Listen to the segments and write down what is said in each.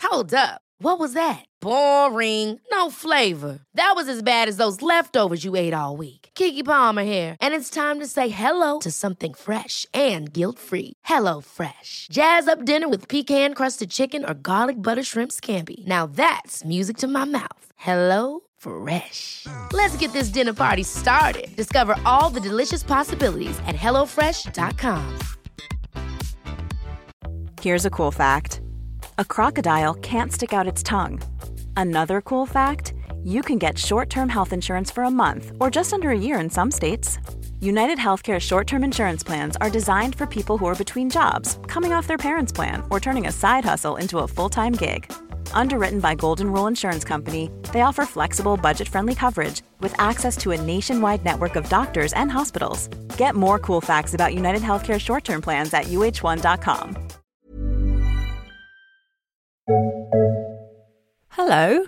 Hold up. What was that? Boring. No flavor. That was as bad as those leftovers you ate all week. Keke Palmer here, and it's time to say hello to something fresh and guilt-free. Hello Fresh. Jazz up dinner with pecan-crusted chicken or garlic butter shrimp scampi. Now that's music to my mouth. Hello Fresh. Let's get this dinner party started. Discover all the delicious possibilities at hellofresh.com. Here's a cool fact. A crocodile can't stick out its tongue. Another cool fact, you can get short-term health insurance for a month or just under a year in some states. United Healthcare short-term insurance plans are designed for people who are between jobs, coming off their parents' plan, or turning a side hustle into a full-time gig. Underwritten by Golden Rule Insurance Company, they offer flexible, budget-friendly coverage with access to a nationwide network of doctors and hospitals. Get more cool facts about United Healthcare short-term plans at uh1.com. Hello.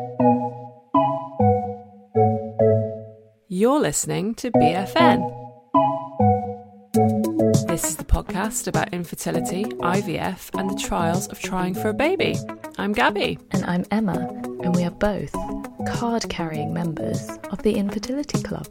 You're listening to BFN. This is the podcast about infertility, IVF, and the trials of trying for a baby. I'm Gabby. And I'm Emma, and we are both card-carrying members of the Infertility Club.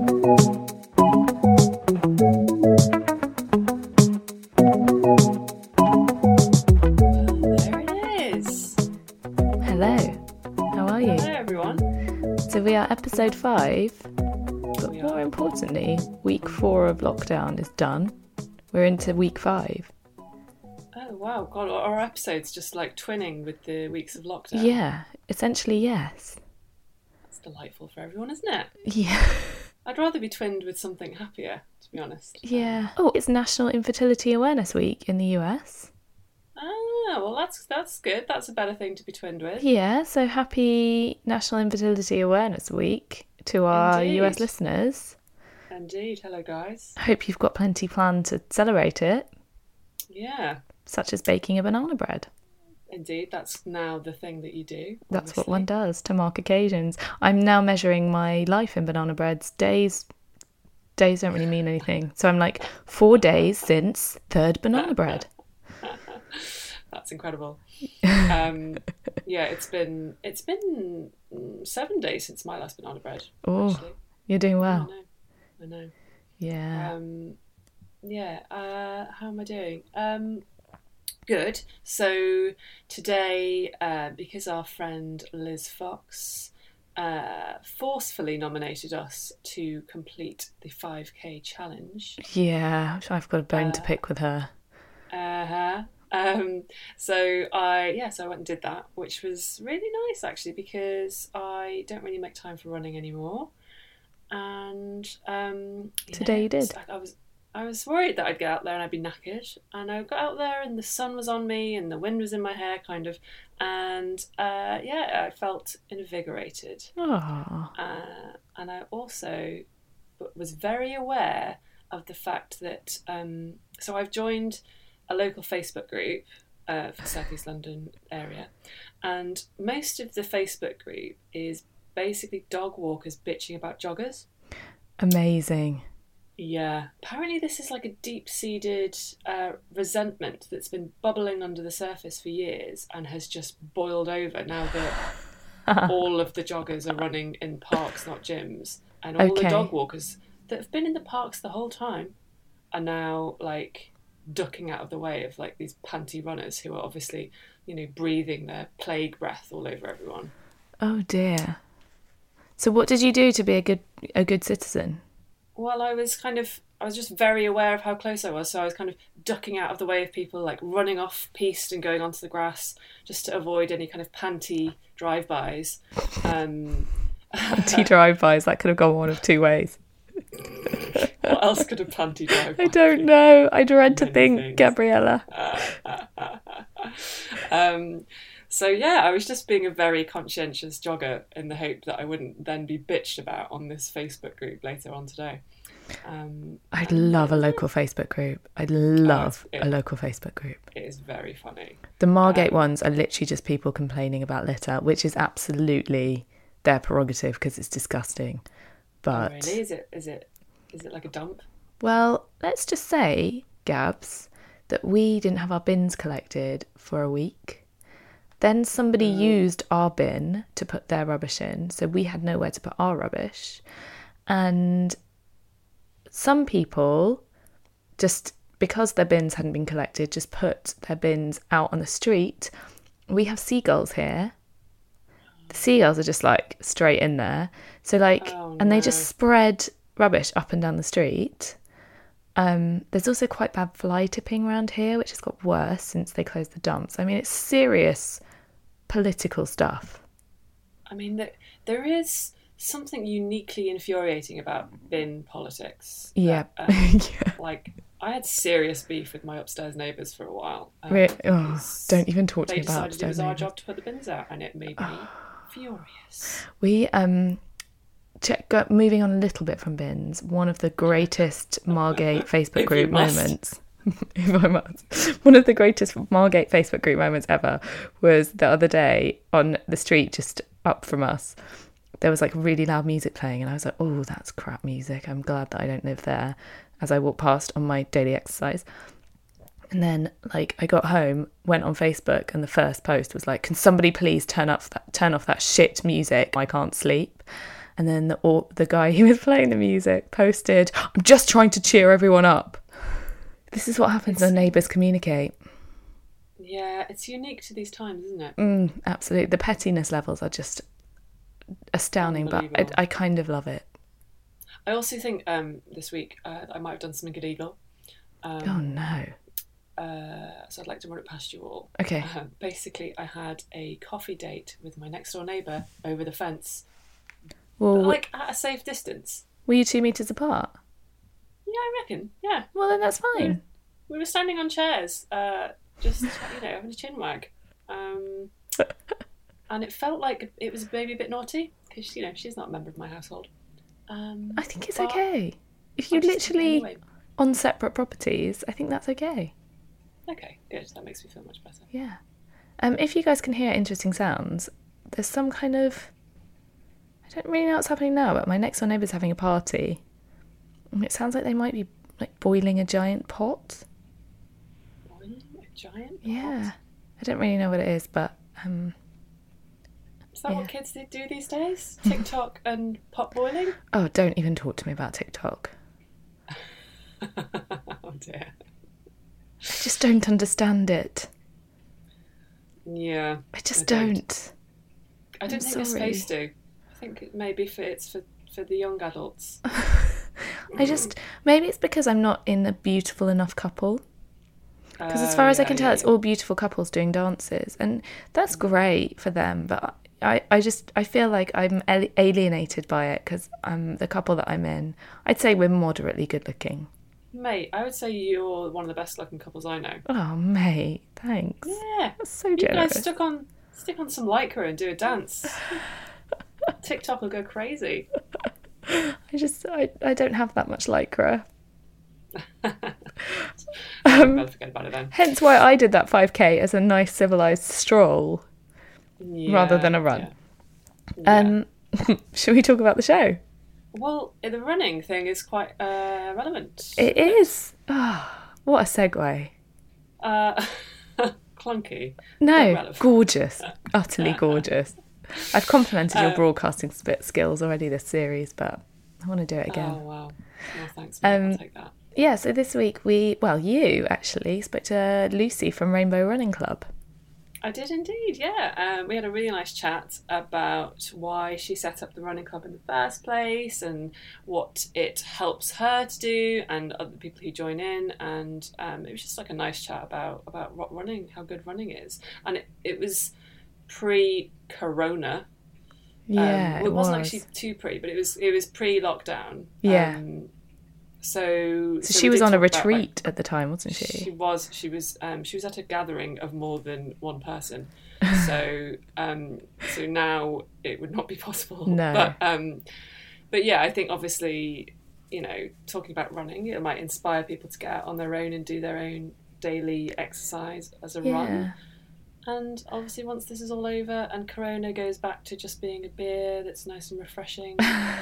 So we are episode 5, but more importantly, week 4 of lockdown is done. We're into week 5. Oh wow, God, our episodes just like twinning with the weeks of lockdown. Yeah, essentially yes. That's delightful for everyone, isn't it? Yeah. I'd rather be twinned with something happier, to be honest. Yeah. Oh, it's National Infertility Awareness Week in the US. Ah, well that's good. That's a better thing to be twinned with. Yeah, so happy National Infertility Awareness Week to our US listeners. Indeed. Hello, guys. I hope you've got plenty planned to celebrate it. Yeah. Such as baking a banana bread. Indeed, that's now the thing that you do. That's what one does to mark occasions. I'm now measuring my life in banana breads. Days don't really mean anything. So I'm like 4 days since third banana bread. That's incredible. Yeah, it's been 7 days since my last banana bread. Oh, actually. You're doing well. I know. Yeah. How am I doing? Good. So today, because our friend Liz Fox forcefully nominated us to complete the 5K challenge. Yeah, I've got a bone to pick with her. So I went and did that, which was really nice actually, because I don't really make time for running anymore. And today you did. I was worried that I'd get out there and I'd be knackered, and I got out there and the sun was on me and the wind was in my hair kind of, and I felt invigorated. And I also was very aware of the fact that so I've joined a local Facebook group for the South East London area, and most of the Facebook group is basically dog walkers bitching about joggers. Amazing. Yeah, apparently this is like a deep-seated resentment that's been bubbling under the surface for years and has just boiled over now that all of the joggers are running in parks, not gyms, and all the dog walkers that have been in the parks the whole time are now like ducking out of the way of like these panty runners who are obviously, breathing their plague breath all over everyone. Oh dear. So what did you do to be a good citizen? Well, I was just very aware of how close I was, so I was kind of ducking out of the way of people like running off piste and going onto the grass just to avoid any kind of panty drive-bys. Panty drive-bys, that could have gone one of two ways. What else could a panty drive-by? I don't know. I dread to think, things. Gabriella. So yeah, I was just being a very conscientious jogger in the hope that I wouldn't then be bitched about on this Facebook group later on today. I'd love a local Facebook group. I'd love a local Facebook group. It is very funny. The Margate ones are literally just people complaining about litter, which is absolutely their prerogative because it's disgusting. But really? Is it like a dump? Well, let's just say, Gabs, that we didn't have our bins collected for a week. Then somebody used our bin to put their rubbish in, so we had nowhere to put our rubbish. And some people, just because their bins hadn't been collected, just put their bins out on the street. We have seagulls here. The seagulls are just like straight in there. So and they just spread rubbish up and down the street. There's also quite bad fly tipping around here, which has got worse since they closed the dumps. I mean, it's serious political stuff. I mean, there is something uniquely infuriating about bin politics. Yeah. Like, I had serious beef with my upstairs neighbours for a while. Don't even talk to me about upstairs neighbours. They decided it was our job to put the bins out, and it made me furious. We moving on a little bit from bins, one of the greatest Margate Facebook group moments, if I must, one of the greatest Margate Facebook group moments ever was the other day on the street just up from us. There was like really loud music playing, and I was like, oh, that's crap music. I'm glad that I don't live there, as I walked past on my daily exercise. And then, like, I got home, went on Facebook, and the first post was like, can somebody please turn off that shit music? I can't sleep. And then the guy who was playing the music posted, I'm just trying to cheer everyone up. This is what happens when neighbours communicate. Yeah, it's unique to these times, isn't it? Absolutely. The pettiness levels are just astounding, but I kind of love it. I also think this week I might have done something illegal. Oh, no. So I'd like to run it past you all. Okay. Basically, I had a coffee date with my next door neighbour over the fence. Well, like at a safe distance. Were you 2 meters apart? Yeah, I reckon. Yeah. Well, then that's fine. We were standing on chairs, just having a chin wag, and it felt like it was maybe a bit naughty because she's not a member of my household. I think it's okay if you're literally on separate properties. I think that's okay. Okay, good. That makes me feel much better. Yeah. If you guys can hear interesting sounds, there's some kind of, I don't really know what's happening now, but my next door neighbour's having a party. And it sounds like they might be like boiling a giant pot. Boiling a giant pot? Yeah. I don't really know what it is, but is that what kids do these days? TikTok and pot boiling? Oh, don't even talk to me about TikTok. Oh dear. I just don't understand it. Yeah. I just don't. I don't think you're supposed to. I think maybe it's for the young adults. Maybe it's because I'm not in a beautiful enough couple. Because as far as I can tell, it's all beautiful couples doing dances, and that's great for them. But I feel like I'm alienated by it because the couple that I'm in, I'd say we're moderately good looking. Mate, I would say you're one of the best looking couples I know. Oh, mate, thanks. Yeah, that's so generous. You guys stick on some lycra and do a dance. TikTok will go crazy. I don't have that much lycra. Better forget about it then. Hence why I did that 5K as a nice civilised stroll rather than a run. Yeah. Shall we talk about the show? Well, the running thing is quite relevant. It is. Oh, what a segue. Clunky. No, gorgeous. Utterly gorgeous. I've complimented your broadcasting skills already this series, but I want to do it again. Oh, wow. Well, thanks, mate. I'll take that. Yeah, so this week you actually spoke to Lucy from Rainbow Running Club. I did indeed, yeah. We had a really nice chat about why she set up the running club in the first place and what it helps her to do and other people who join in. And it was just like a nice chat about running, how good running is. And it was pre-corona. Yeah, it wasn't actually too pre, but it was pre-lockdown. Yeah. So she was on a retreat at the time, wasn't she? She was at a gathering of more than one person. So now it would not be possible. No. But yeah, I think obviously, talking about running, it might inspire people to get out on their own and do their own daily exercise as a run. And obviously once this is all over and Corona goes back to just being a beer that's nice and refreshing,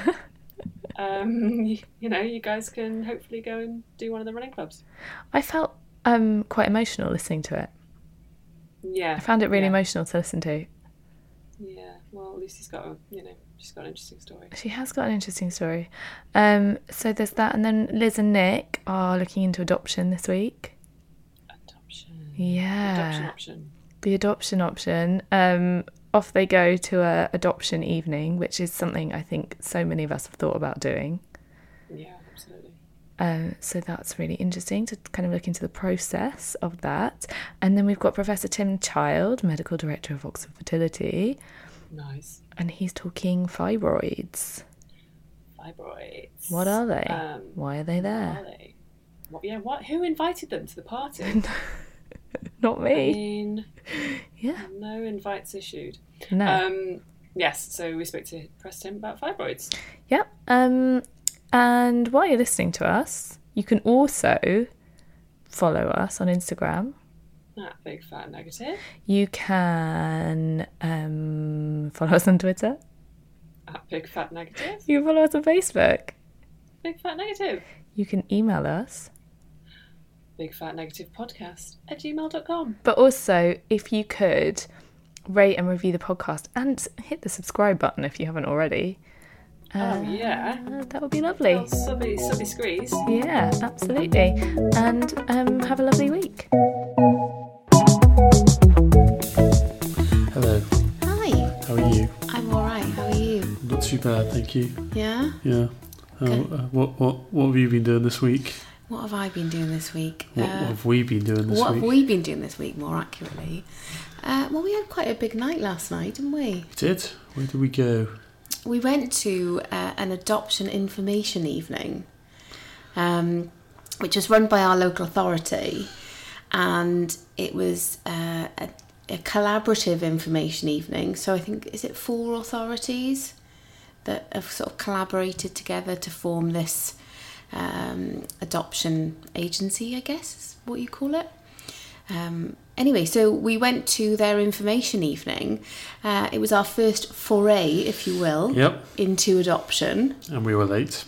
you guys can hopefully go and do one of the running clubs. I felt quite emotional listening to it. Yeah. I found it really emotional to listen to. Yeah, well, Lucy's got she's got an interesting story. She has got an interesting story. So there's that, and then Liz and Nick are looking into adoption this week. Adoption. Yeah. Adoption option. The adoption option. Off they go to a adoption evening, which is something I think so many of us have thought about doing. Yeah, absolutely. So that's really interesting to kind of look into the process of that. And then we've got Professor Tim Child, Medical Director of Oxford Fertility. Nice. And he's talking fibroids. Fibroids. What are they? Why are they there? What are they? What? Who invited them to the party? Not me. I mean, yeah. No invites issued. No. Yes, so we spoke to Professor Tim about fibroids. Yep. And while you're listening to us, you can also follow us on Instagram. At Big Fat Negative. You can follow us on Twitter. At Big Fat Negative. You can follow us on Facebook. Big Fat Negative. You can email us. bigfatnegativepodcast@gmail.com. But also, if you could rate and review the podcast and hit the subscribe button if you haven't already. That would be lovely. Subby squeeze. Yeah, absolutely. And have a lovely week. Hello. Hi. How are you? I'm alright, how are you? Not too bad, thank you. Yeah? Yeah. What have you been doing this week? What have I been doing this week? What have we been doing this week? What have we been doing this week, more accurately? Well, we had quite a big night last night, didn't we? We did? Where did we go? We went to an adoption information evening, which was run by our local authority, and it was a collaborative information evening. So I think, is it 4 authorities that have sort of collaborated together to form this adoption agency, I guess is what you call it. Anyway, so we went to their information evening. It was our first foray, if you will, into adoption. And we were late.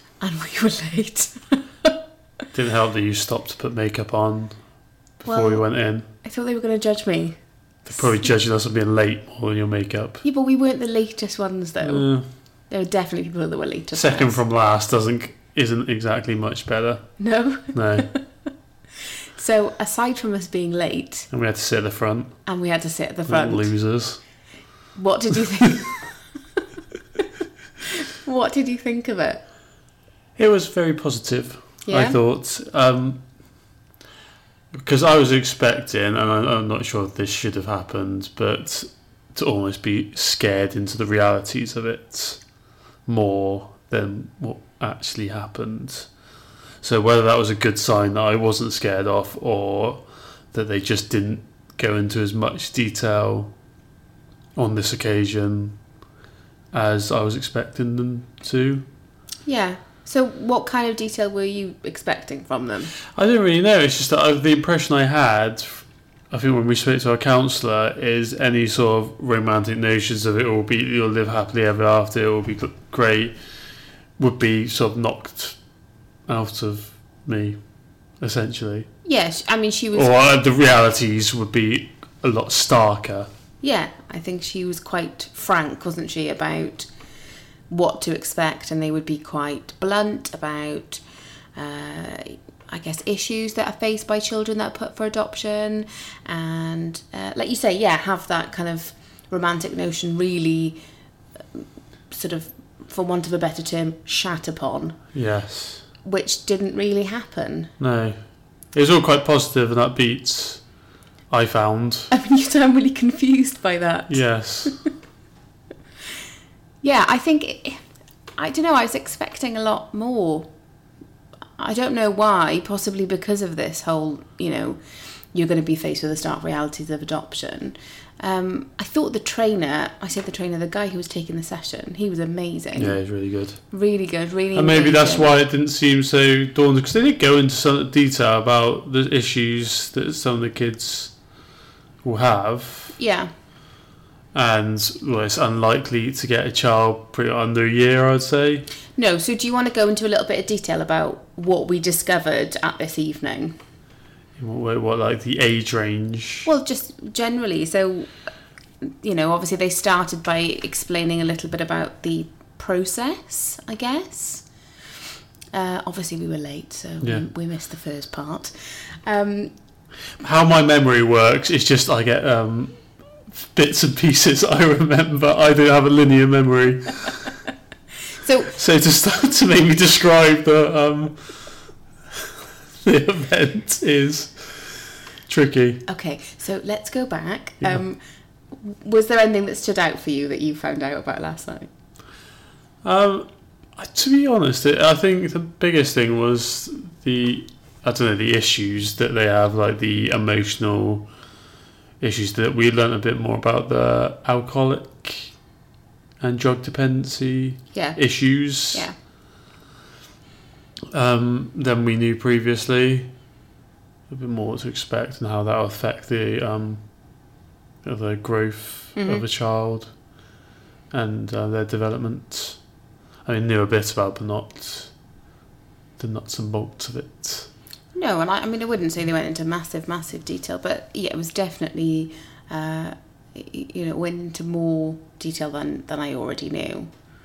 Didn't help that you stopped to put makeup on before we went in. I thought they were going to judge me. They're probably judging us on being late more than your makeup. Yeah, but we weren't the latest ones, though. There were definitely people that were later. Second from last isn't exactly much better. No. No. So aside from us being late, and we had to sit at the front. Like losers. What did you think? What did you think of it? It was very positive. Yeah? I thought, because I was expecting, and I'm not sure if this should have happened, but to almost be scared into the realities of it more than what actually happened. So whether that was a good sign that I wasn't scared off, or that they just didn't go into as much detail on this occasion as I was expecting them to. Yeah. So what kind of detail were you expecting from them? I didn't really know. It's just that the impression I had, I think when we spoke to our counsellor, is any sort of romantic notions of you'll live happily ever after, it will be great, would be sort of knocked out of me, essentially. Yes, I mean, she was... Or the realities would be a lot starker. Yeah, I think she was quite frank, wasn't she, about what to expect, and they would be quite blunt about, I guess, issues that are faced by children that are put for adoption, and, like you say, have that kind of romantic notion really sort of, for want of a better term, shat upon. Yes. Which didn't really happen. No. It was all quite positive and upbeat, I found. I mean, you sound really confused by that. Yes. Yeah, I think... I don't know, I was expecting a lot more. I don't know why, possibly because of this whole, you're going to be faced with the stark realities of adoption. I thought the guy who was taking the session, he was amazing. Yeah, he's really good. Really good, really And maybe engaging. that's why it didn't seem so daunting, because they did go into some detail about the issues that some of the kids will have. Yeah. And it's unlikely to get a child pretty under a year, I'd say. No, so do you want to go into a little bit of detail about what we discovered at this evening? What, like the age range? Well, just generally. So, obviously they started by explaining a little bit about the process, I guess. Obviously we were late, so we missed the first part. How my memory works is just I get bits and pieces I remember. I don't have a linear memory. So to start to make me describe the event is tricky. Okay, so let's go back. Yeah. Was there anything that stood out for you that you found out about last night? To be honest, I think the biggest thing was the issues that they have, like the emotional issues that we learned a bit more about, the alcoholic and drug dependency issues. Yeah. Than we knew previously. A bit more to expect and how that will affect the growth of a child and their development. I knew a bit about, but not the nuts and bolts of it. No, and I wouldn't say they went into massive detail, but it was definitely, went into more detail than I already knew.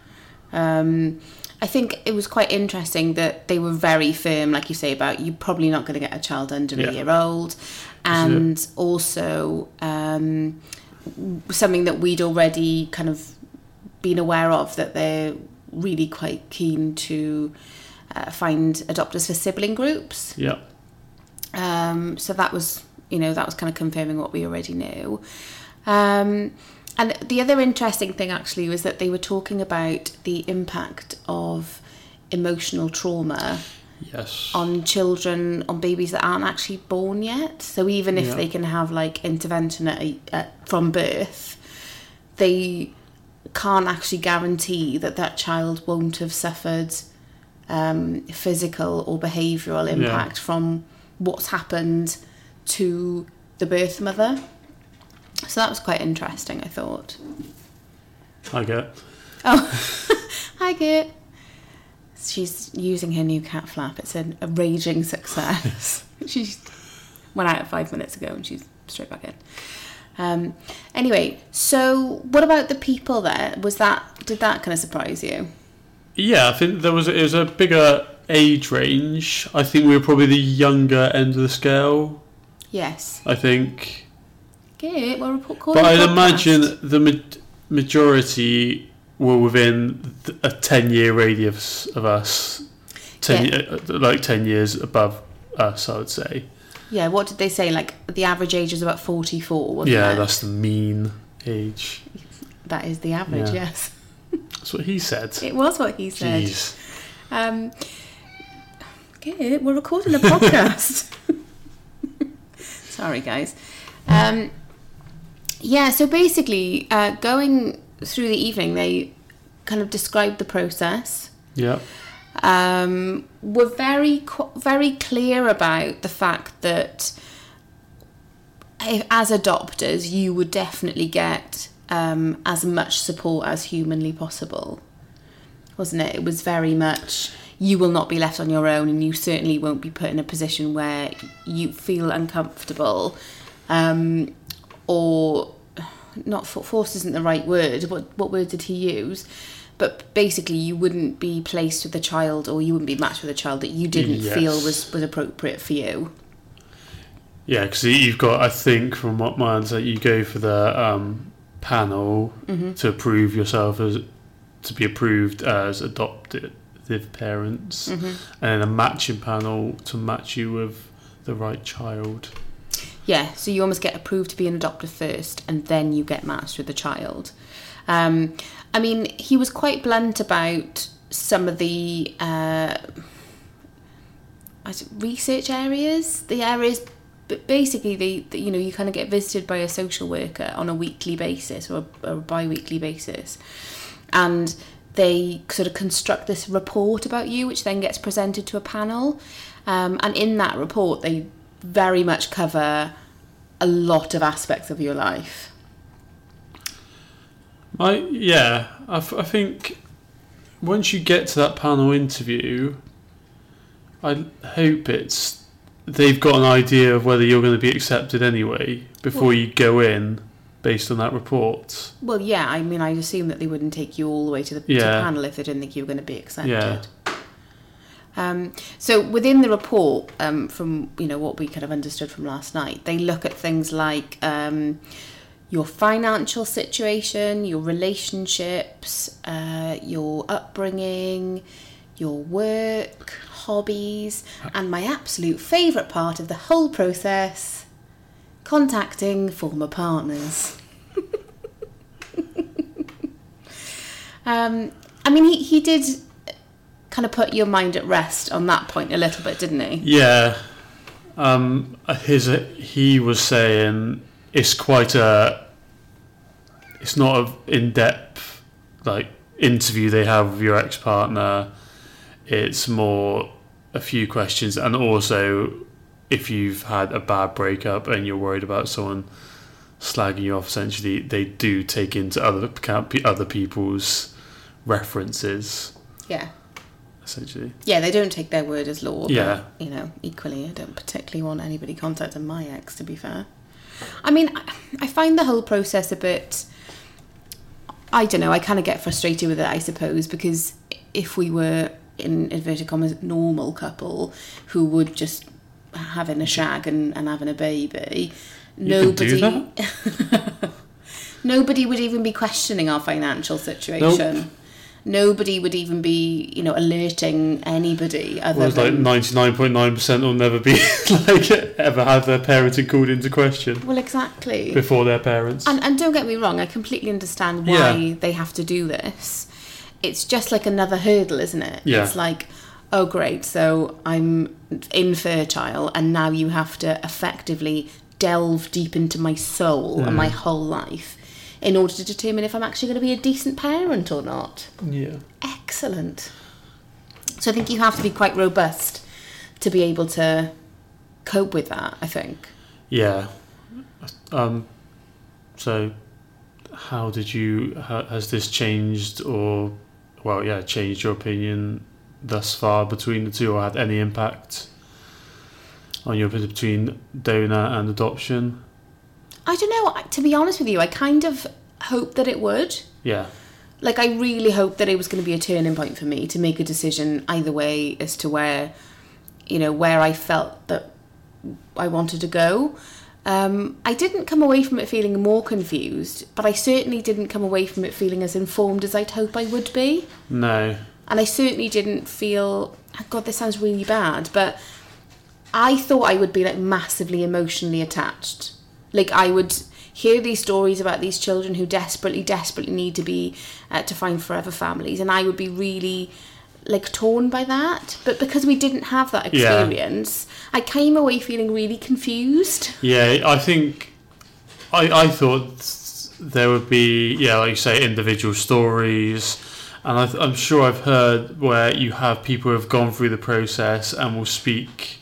I think it was quite interesting that they were very firm, like you say, about you're probably not going to get a child under a year old, and also something that we'd already kind of been aware of, that they're really quite keen to find adopters for sibling groups. Yeah. So that was kind of confirming what we already knew. And the other interesting thing actually was that they were talking about the impact of emotional trauma on children, on babies that aren't actually born yet. So even if they can have like intervention from birth, they can't actually guarantee that child won't have suffered physical or behavioural impact from what's happened to the birth mother. So that was quite interesting, I thought. Hi, Gert. Oh, hi, Gert. She's using her new cat flap. It's a raging success. She went out 5 minutes ago and she's straight back in. Anyway, so what about the people there? Did that kind of surprise you? Yeah, I think it was a bigger age range. I think we were probably the younger end of the scale. Yes. I think. Good. Well, but I'd imagine the majority were within a 10-year radius of us. 10 years above us, I would say. Yeah, what did they say? Like, the average age is about 44, wasn't it? Yeah, that's the mean age. That is the average, yes. That's what he said. It was what he said. Jeez. Good, we're recording a podcast. Sorry, guys. So basically, going through the evening, they kind of described the process. Yeah. Were very clear about the fact that as adopters, you would definitely get as much support as humanly possible, wasn't it? It was very much, you will not be left on your own, and you certainly won't be put in a position where you feel uncomfortable, or not forced isn't the right word. What word did he use? But basically, you wouldn't be placed with a child, or you wouldn't be matched with a child that you didn't feel was appropriate for you. Yeah, because you've got, I think, from what my understanding, you go for the panel to approve yourself to be approved as adoptive parents, and then a matching panel to match you with the right child. Yeah, so you almost get approved to be an adopter first, and then you get matched with the child. I mean, he was quite blunt about some of the research areas. The areas, but basically, you kind of get visited by a social worker on a weekly basis or a bi-weekly basis, and they sort of construct this report about you, which then gets presented to a panel. And in that report, they very much cover a lot of aspects of your life. I think once you get to that panel interview, I hope it's they've got an idea of whether you're going to be accepted anyway before you go in based on that report. Well, yeah, I mean, I'd assume that they wouldn't take you all the way to the panel if they didn't think you were going to be accepted. Yeah. So within the report, from what we kind of understood from last night, they look at things like your financial situation, your relationships, your upbringing, your work, hobbies, and my absolute favourite part of the whole process, contacting former partners. I mean, he did kind of put your mind at rest on that point a little bit, didn't he? Yeah. He was saying it's not an in-depth like interview they have with your ex-partner. It's more a few questions, and also if you've had a bad breakup and you're worried about someone slagging you off, essentially they do take into other people's references. Yeah. Essentially. Yeah, they don't take their word as law. Yeah. But, equally, I don't particularly want anybody contacting my ex, to be fair. I mean, I find the whole process a bit... I don't know, I kind of get frustrated with it, I suppose, because if we were, in inverted commas, normal couple who would just having a shag and having a baby, nobody would even be questioning our financial situation. Nope. Nobody would even be, alerting anybody other Whereas than... like 99.9% will never be ever have their parenting called into question. Well, exactly. Before their parents. And don't get me wrong, I completely understand why they have to do this. It's just like another hurdle, isn't it? Yeah. It's like, oh great, so I'm infertile and now you have to effectively delve deep into my soul and my whole life in order to determine if I'm actually going to be a decent parent or not. Yeah. Excellent. So I think you have to be quite robust to be able to cope with that, I think. Yeah. So how has this changed changed your opinion thus far between the two, or had any impact on your opinion between donor and adoption? I don't know. To be honest with you, I kind of hoped that it would. Yeah. Like, I really hoped that it was going to be a turning point for me to make a decision either way as to where I felt that I wanted to go. I didn't come away from it feeling more confused, but I certainly didn't come away from it feeling as informed as I'd hope I would be. No. And I certainly didn't feel... Oh God, this sounds really bad, but I thought I would be, like, massively emotionally attached. Like, I would hear these stories about these children who desperately need to be to find forever families, and I would be really, like, torn by that. But because we didn't have that experience, I came away feeling really confused. Yeah, I think I thought there would be, like you say, individual stories, and I'm sure I've heard where you have people who have gone through the process and will speak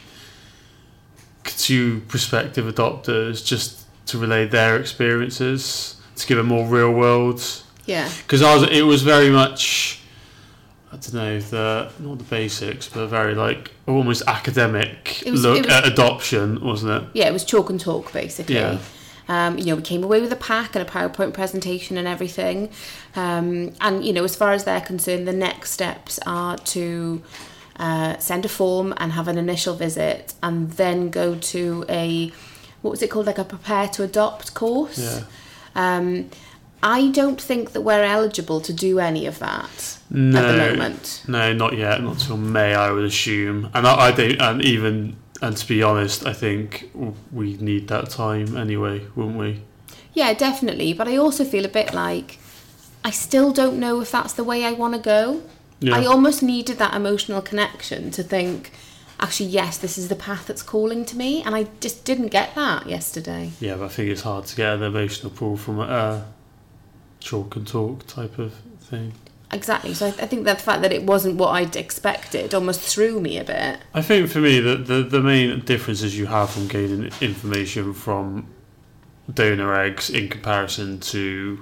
to prospective adopters just to relay their experiences, to give a more real world. Yeah. Because it was very much, I don't know, not the basics, but very like almost academic look at adoption, wasn't it? Yeah, it was chalk and talk basically. Yeah. We came away with a pack and a PowerPoint presentation and everything. And as far as they're concerned, the next steps are to send a form and have an initial visit, and then go to what was it called, like a prepare to adopt course. Yeah. I don't think that we're eligible to do any of that at the moment. No, not yet. Not till May, I would assume. And I don't. And to be honest, I think we need that time anyway, wouldn't we? Yeah, definitely. But I also feel a bit like I still don't know if that's the way I want to go. Yeah. I almost needed that emotional connection to think, actually, yes, this is the path that's calling to me, and I just didn't get that yesterday. Yeah, but I think it's hard to get an emotional pull from a chalk and talk type of thing. Exactly. So I think that the fact that it wasn't what I'd expected almost threw me a bit. I think for me, the main differences you have from gaining information from donor eggs in comparison to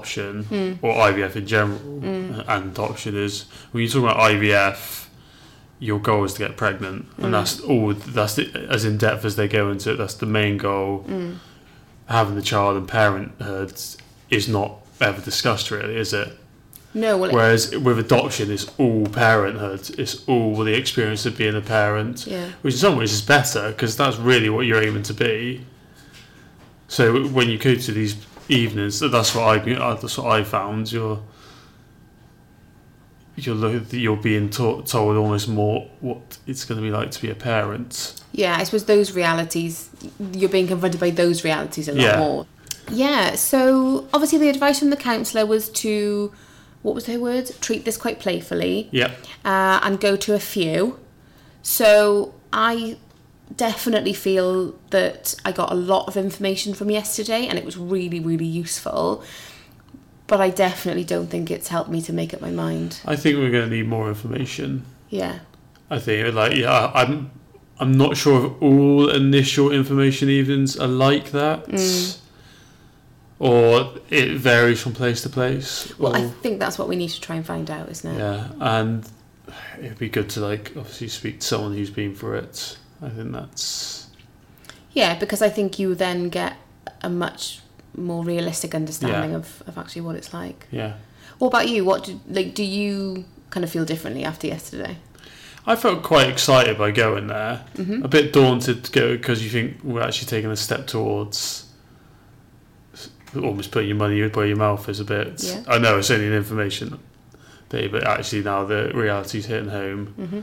adoption or IVF in general and adoption is when you talk about IVF, your goal is to get pregnant, and that's all. That's as in depth as they go into it. That's the main goal. Having the child and parenthood is not ever discussed, really, is it? No. Well, whereas with adoption, it's all parenthood. It's all the experience of being a parent, which in some ways is better because that's really what you're aiming to be. So when you go to these evenings, that's what I found. You're being told almost more what it's going to be like to be a parent. Yeah, I suppose those realities, you're being confronted by those realities a lot more. Yeah, so obviously the advice from the counsellor was to, what was her words? Treat this quite playfully. Yeah. And go to a few. So I definitely feel that I got a lot of information from yesterday and it was really, really useful. But I definitely don't think it's helped me to make up my mind. I think we're going to need more information. Yeah. I think, I'm not sure if all initial information evenings are like that. Or it varies from place to place. Well, I think that's what we need to try and find out, isn't it? Yeah, and it'd be good to obviously speak to someone who's been through it. I think that's... Yeah, because I think you then get a much more realistic understanding of actually what it's like. Yeah. What about you? Do you kind of feel differently after yesterday? I felt quite excited by going there. A bit daunted to go because you think we're actually taking a step towards almost putting your money where your mouth is a bit. Yeah. I know it's only an information day, but actually now the reality's hitting home.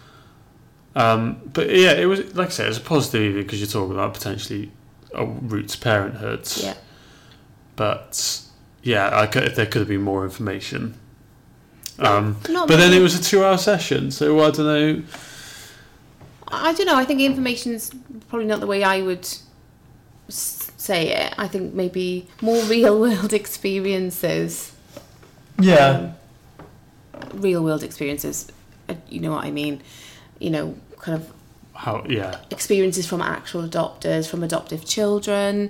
But yeah, it was, like I said, it was a positive evening because you're talking about potentially a route to parenthood. Yeah. But yeah, there could have been more information. But then it was a 2-hour session, so I don't know. I don't know. I think information's probably not the way I would say it. I think maybe more real world experiences. Yeah. Real world experiences. You know what I mean? Kind of. How? Yeah. Experiences from actual adopters, from adoptive children.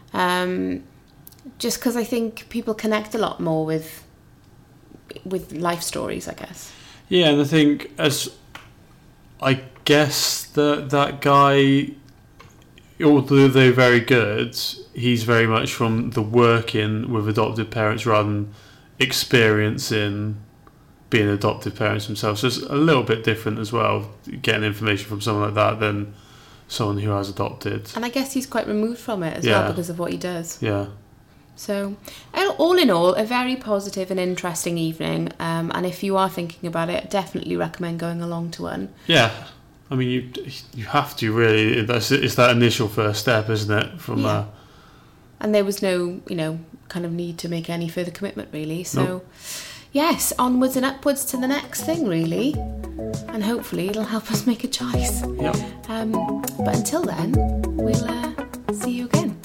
Just because I think people connect a lot more with life stories, I guess. Yeah, and I think I guess that guy, although they're very good, he's very much from the working with adoptive parents rather than experiencing being adoptive parents themselves. So it's a little bit different as well, getting information from someone like that than someone who has adopted. And I guess he's quite removed from it as well because of what he does. Yeah. So, all in all, a very positive and interesting evening. And if you are thinking about it, definitely recommend going along to one. Yeah. I mean, you have to really. It's that initial first step, isn't it? And there was no, kind of need to make any further commitment, really. So, yes, onwards and upwards to the next thing, really. And hopefully it'll help us make a choice. Yep. But until then, we'll see you again.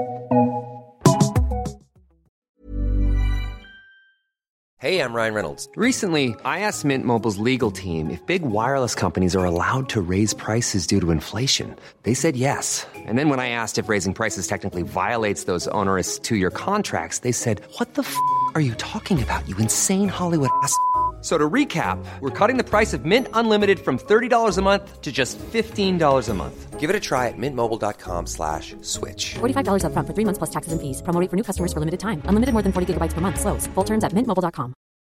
Hey, I'm Ryan Reynolds. Recently, I asked Mint Mobile's legal team if big wireless companies are allowed to raise prices due to inflation. They said yes. And then when I asked if raising prices technically violates those onerous 2-year contracts, they said, "What the f*** are you talking about, you insane Hollywood ass?" So to recap, we're cutting the price of Mint Unlimited from $30 a month to just $15 a month. Give it a try at mintmobile.com/switch. $45 up front for 3 months plus taxes and fees. Promo rate for new customers for limited time. Unlimited more than 40 gigabytes per month. Slows full terms at mintmobile.com.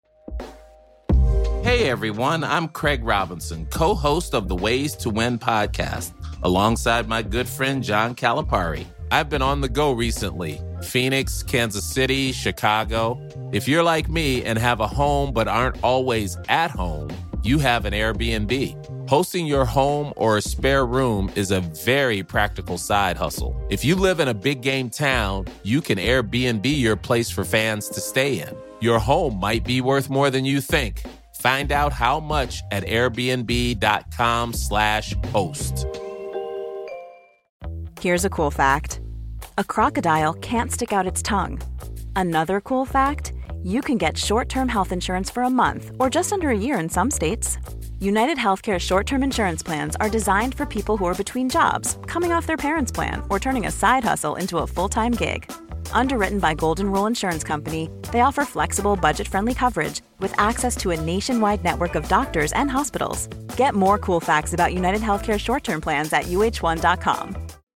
Hey everyone, I'm Craig Robinson, co-host of the Ways to Win podcast, alongside my good friend John Calipari. I've been on the go recently. Phoenix, Kansas City, Chicago. If you're like me and have a home but aren't always at home, you have an Airbnb. Hosting your home or a spare room is a very practical side hustle. If you live in a big game town, you can Airbnb your place for fans to stay in. Your home might be worth more than you think. Find out how much at airbnb.com/host. Here's a cool fact. A crocodile can't stick out its tongue. Another cool fact, you can get short-term health insurance for a month or just under a year in some states. United Healthcare short-term insurance plans are designed for people who are between jobs, coming off their parents' plan, or turning a side hustle into a full-time gig. Underwritten by Golden Rule Insurance Company, they offer flexible, budget-friendly coverage with access to a nationwide network of doctors and hospitals. Get more cool facts about United Healthcare short-term plans at uh1.com.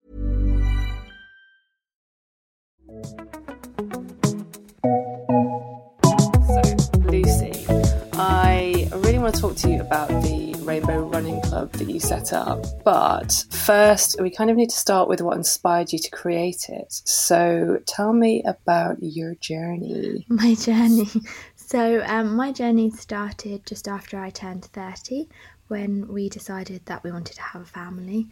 So, Lucy, I really want to talk to you about the Rainbow Running Club that you set up, but first we kind of need to start with what inspired you to create it. So tell me about your journey. My journey. So my journey started just after I turned 30, when we decided that we wanted to have a family.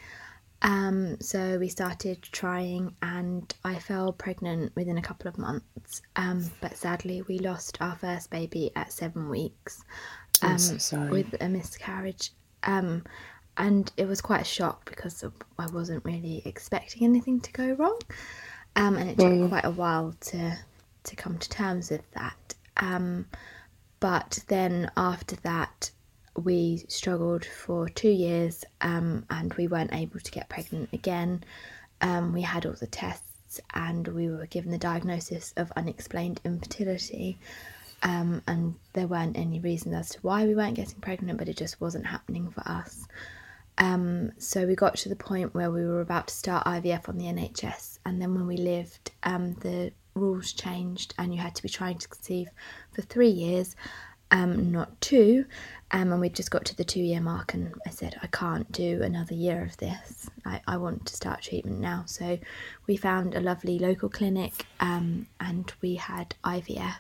So we started trying, and I fell pregnant within a couple of months, but sadly we lost our first baby at 7 weeks. I'm so sorry. With a miscarriage, and it was quite a shock because I wasn't really expecting anything to go wrong, and it took quite a while to come to terms with that. But then after that, we struggled for 2 years, and we weren't able to get pregnant again. We had all the tests, and we were given the diagnosis of unexplained infertility. And there weren't any reasons as to why we weren't getting pregnant, but it just wasn't happening for us. So we got to the point where we were about to start IVF on the NHS, and then when we lived, the rules changed, and you had to be trying to conceive for 3 years, not 2. And we just got to the 2-year mark, and I said, I can't do another year of this. I want to start treatment now. So we found a lovely local clinic, and we had IVF.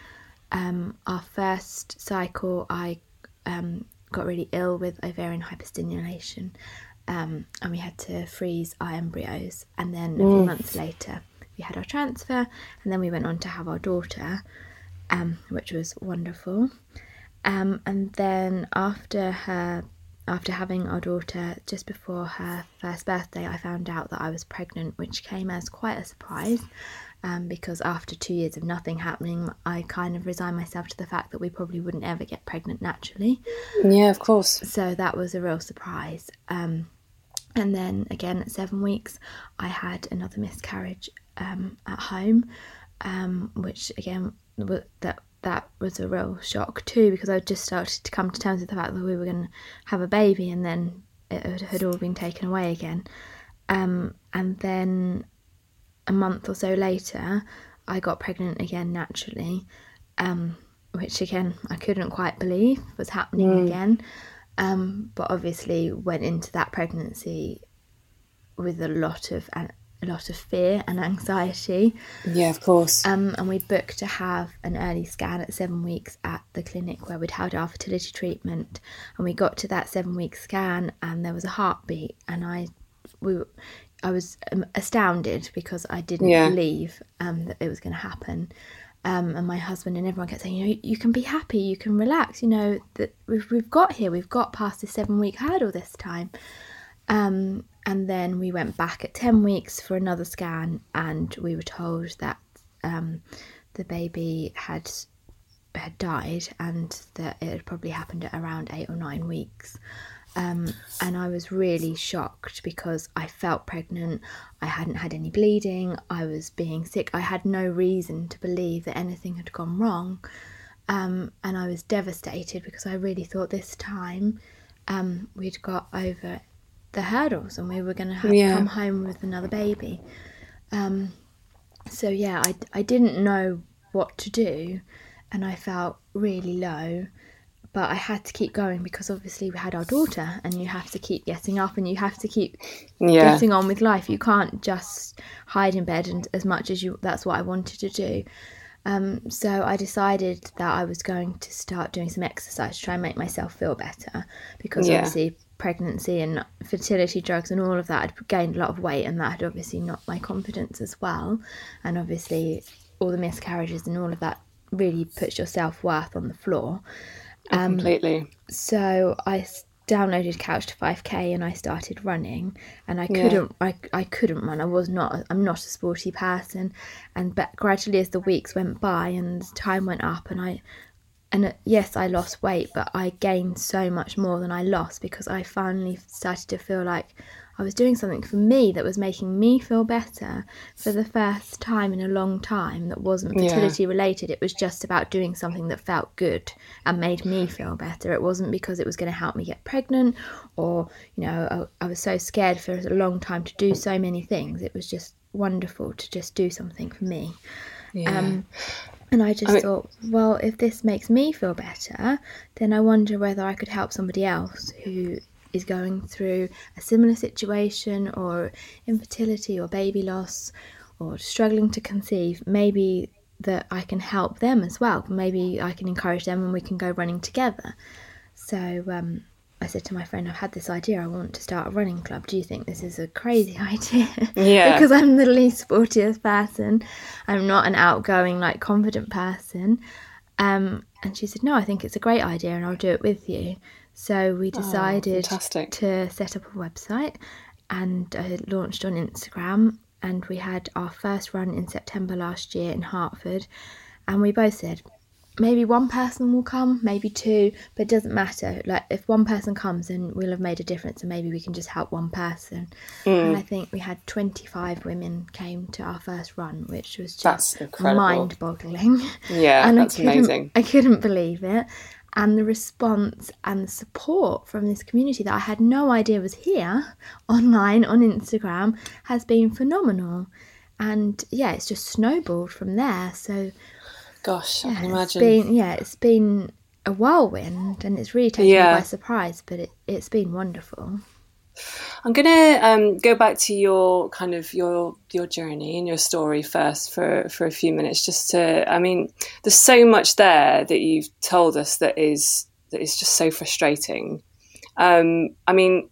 Our first cycle, I got really ill with ovarian hyperstimulation, and we had to freeze our embryos. And then a few months later, we had our transfer, and then we went on to have our daughter, which was wonderful. And then after having our daughter, just before her first birthday, I found out that I was pregnant, which came as quite a surprise. Because after 2 years of nothing happening, I kind of resigned myself to the fact that we probably wouldn't ever get pregnant naturally. Yeah, of course. So that was a real surprise. And then again at 7 weeks, I had another miscarriage at home, which again, that was a real shock too, because I just started to come to terms with the fact that we were going to have a baby, and then it had all been taken away again. And then a month or so later, I got pregnant again naturally, which again I couldn't quite believe was happening again. But obviously went into that pregnancy with a lot of fear and anxiety. Yeah, of course. And we booked to have an early scan at 7 weeks at the clinic where we'd had our fertility treatment. And we got to that 7-week scan, and there was a heartbeat, and I was astounded because I didn't believe that it was going to happen. And my husband and everyone kept saying, you can be happy, you can relax, that we've got past the 7-week hurdle this time. And then we went back at 10 weeks for another scan, and we were told that the baby had died, and that it had probably happened at around 8 or 9 weeks. And I was really shocked because I felt pregnant. I hadn't had any bleeding. I was being sick. I had no reason to believe that anything had gone wrong. And I was devastated because I really thought this time we'd got over the hurdles and we were going to come home with another baby. So yeah, I didn't know what to do, and I felt really low. But I had to keep going because obviously we had our daughter, and you have to keep getting up and you have to keep getting on with life. You can't just hide in bed, and as much as that's what I wanted to do. So I decided that I was going to start doing some exercise to try and make myself feel better, because obviously pregnancy and fertility drugs and all of that, I'd gained a lot of weight, and that had obviously knocked my confidence as well. And obviously all the miscarriages and all of that really puts your self-worth on the floor. Completely. So I downloaded Couch to 5K and I started running, and I couldn't run. I'm not a sporty person, but gradually as the weeks went by and time went up, and yes, I lost weight, but I gained so much more than I lost, because I finally started to feel like I was doing something for me that was making me feel better for the first time in a long time that wasn't fertility related. It was just about doing something that felt good and made me feel better. It wasn't because it was going to help me get pregnant or, you know, I was so scared for a long time to do so many things. It was just wonderful to just do something for me. And I just thought, well, if this makes me feel better, then I wonder whether I could help somebody else who is going through a similar situation, or infertility or baby loss or struggling to conceive. Maybe that I can help them as well. Maybe I can encourage them and we can go running together. So I said to my friend, I've had this idea, I want to start a running club. Do you think this is a crazy idea? Yeah. Because I'm the least sportiest person. I'm not an outgoing, like, confident person. And she said, no, I think it's a great idea and I'll do it with you. So we decided to set up a website, and I launched on Instagram, and we had our first run in September last year in Hertford. And we both said, maybe one person will come, maybe two, but it doesn't matter. Like, if one person comes, then we'll have made a difference, and maybe we can just help one person. And I think we had 25 women came to our first run, which was just mind-boggling. Yeah, and that's amazing. I couldn't believe it. And the response and the support from this community that I had no idea was here, online, on Instagram, has been phenomenal. And yeah, it's just snowballed from there. So gosh, I can imagine. It's been a whirlwind, and it's really taken me by surprise, but it's been wonderful. I'm going to go back to your kind of your journey and your story first for a few minutes, just to, I mean, there's so much there that you've told us that is just so frustrating. I mean,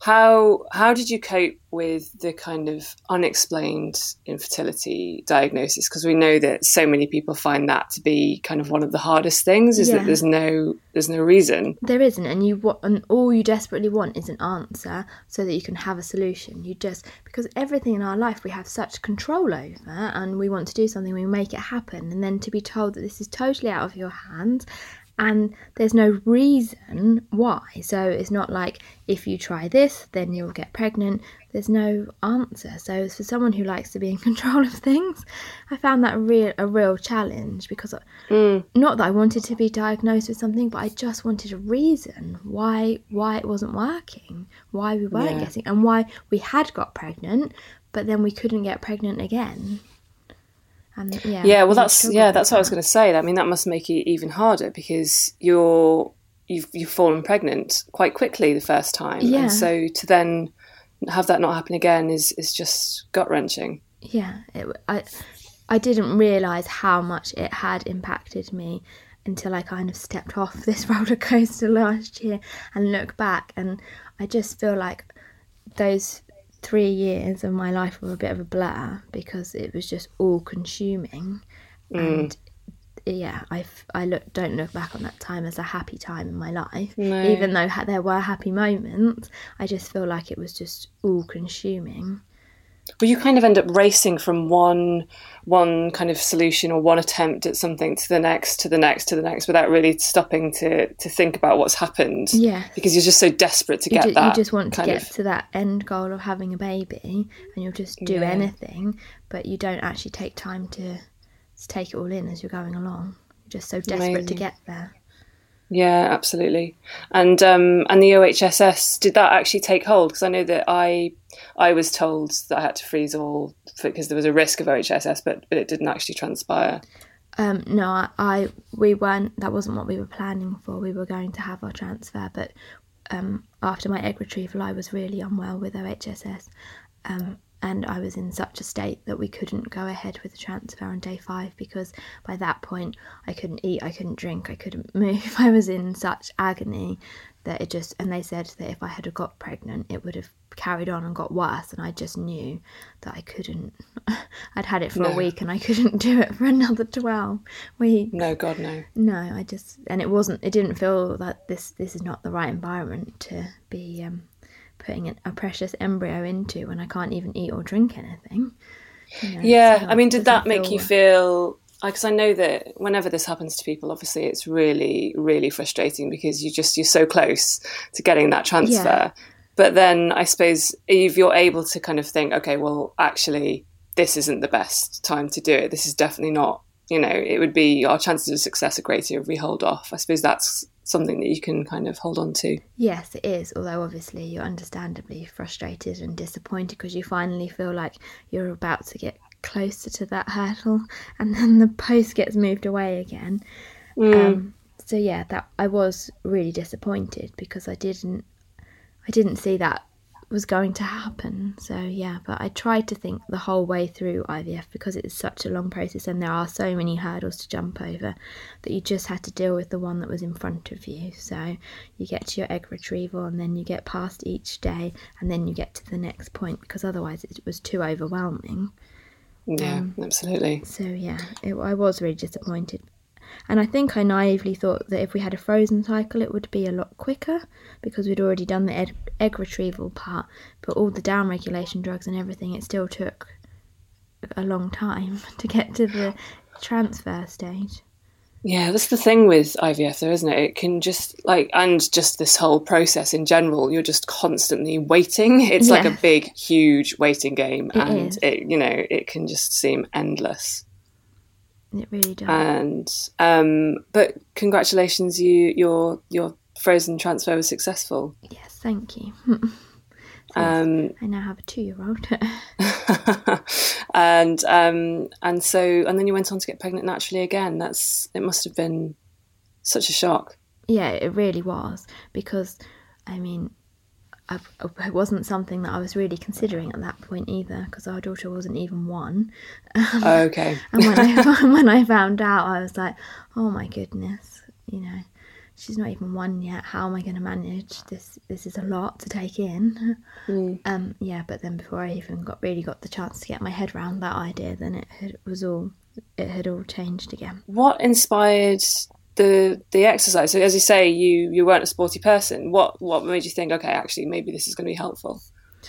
how did you cope with the kind of unexplained infertility diagnosis? Because we know that so many people find that to be kind of one of the hardest things, is that there's no reason. There isn't, and all you desperately want is an answer so that you can have a solution. Because everything in our life we have such control over, and we want to do something, we make it happen, and then to be told that this is totally out of your hands and there's no reason why. So it's not like, if you try this, then you'll get pregnant. There's no answer. So for someone who likes to be in control of things, I found that a real challenge, because not that I wanted to be diagnosed with something, but I just wanted a reason why it wasn't working, why we weren't getting, and why we had got pregnant, but then we couldn't get pregnant again. And well, that's what I was going to say. I mean, that must make it even harder, because you've fallen pregnant quite quickly the first time, and so to then have that not happen again is just gut-wrenching. I didn't realise how much it had impacted me until I kind of stepped off this roller coaster last year and look back, and I just feel like those 3 years of my life were a bit of a blur, because it was just all consuming. And I don't look back on that time as a happy time in my life. No. Even though there were happy moments, I just feel like it was just all consuming. Well, you kind of end up racing from one kind of solution or one attempt at something to the next, without really stopping to think about what's happened. Yeah. Because you're just so desperate to get that. You just want to get to that end goal of having a baby, and you'll just do anything, but you don't actually take time to take it all in as you're going along. You're just so desperate to get there. Yeah, absolutely. And the OHSS, did that actually take hold? Because I know that I was told that I had to freeze all because there was a risk of OHSS, but it didn't actually transpire. No, we weren't. That wasn't what we were planning for. We were going to have our transfer, but after my egg retrieval, I was really unwell with OHSS, and I was in such a state that we couldn't go ahead with the transfer on day 5, because by that point I couldn't eat, I couldn't drink, I couldn't move. I was in such agony that and they said that if I had got pregnant, it would have carried on and got worse, and I just knew that I couldn't. I'd had it for a week and I couldn't do it for another 12 weeks. No, God, no. No, it didn't feel that this is not the right environment to be putting a precious embryo into when I can't even eat or drink anything. I mean, did that make you feel, because I know that whenever this happens to people, obviously it's really, really frustrating, because you're so close to getting that transfer. But then I suppose if you're able to kind of think, okay, well, actually, this isn't the best time to do it. This is definitely not, it would be, our chances of success are greater if we hold off. I suppose that's something that you can kind of hold on to. Yes, it is. Although obviously you're understandably frustrated and disappointed because you finally feel like you're about to get closer to that hurdle, and then the post gets moved away again. So yeah, that I was really disappointed because I didn't see that was going to happen. So yeah, but I tried to think the whole way through IVF, because it's such a long process and there are so many hurdles to jump over, that you just had to deal with the one that was in front of you. So you get to your egg retrieval and then you get past each day and then you get to the next point, because otherwise it was too overwhelming. Yeah, absolutely. So yeah, I was really disappointed. And I think I naively thought that if we had a frozen cycle, it would be a lot quicker because we'd already done the egg retrieval part, but all the down regulation drugs and everything, it still took a long time to get to the transfer stage. Yeah, that's the thing with IVF though, isn't it? It can just and just this whole process in general, you're just constantly waiting. It's like a big, huge waiting game, it can just seem endless. It really does. And but congratulations, your frozen transfer was successful. Yes, thank you. I now have a 2-year-old. and then you went on to get pregnant naturally again. It must have been such a shock. Yeah, it really was, because it wasn't something that I was really considering at that point either, because our daughter wasn't even 1. Okay. And when I found out, I was like, oh my goodness, she's not even 1 yet. How am I going to manage this? This is a lot to take in. But then before I even got the chance to get my head around that idea, then it had all changed again. What inspired the exercise? So as you say, you weren't a sporty person. What made you think, okay, actually maybe this is going to be helpful?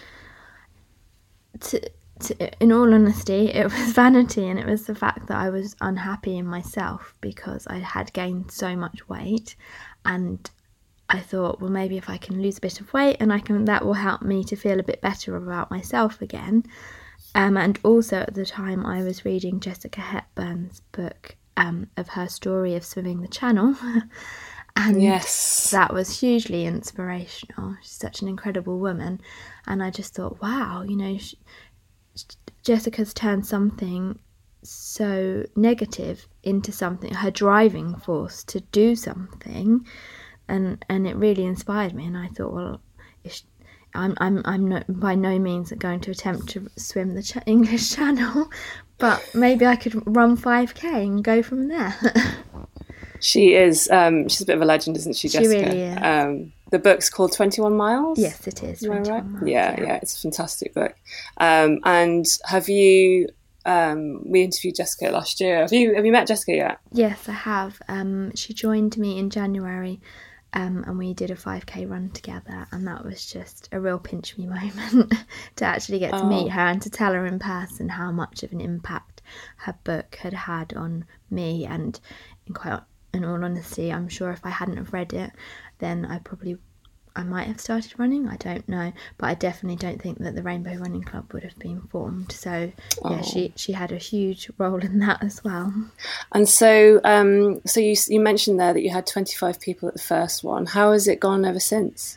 In all honesty, it was vanity, and it was the fact that I was unhappy in myself because I had gained so much weight, and I thought, well, maybe if I can lose a bit of weight and that will help me to feel a bit better about myself again. And also at the time I was reading Jessica Hepburn's book of her story of swimming the Channel. And yes, that was hugely inspirational. She's such an incredible woman. And I just thought, wow, Jessica's turned something so negative into something, her driving force to do something, and it really inspired me. And I thought, well, I'm not by no means going to attempt to swim the English Channel, but maybe I could run 5k and go from there. She is. She's a bit of a legend, isn't she, Jessica? She really is. The book's called 21 Miles? Yes, it is. 21 Miles. Yeah, it's a fantastic book. And have you... we interviewed Jessica last year. Have you met Jessica yet? Yes, I have. She joined me in January, and we did a 5k run together, and that was just a real pinch me moment to actually get to meet her and to tell her in person how much of an impact her book had had on me. And in all honesty, I'm sure if I hadn't have read it, then I might have started running. I don't know, but I definitely don't think that the Rainbow Running Club would have been formed. So yeah, she had a huge role in that as well. And so you mentioned there that you had 25 people at the first one. How has it gone ever since?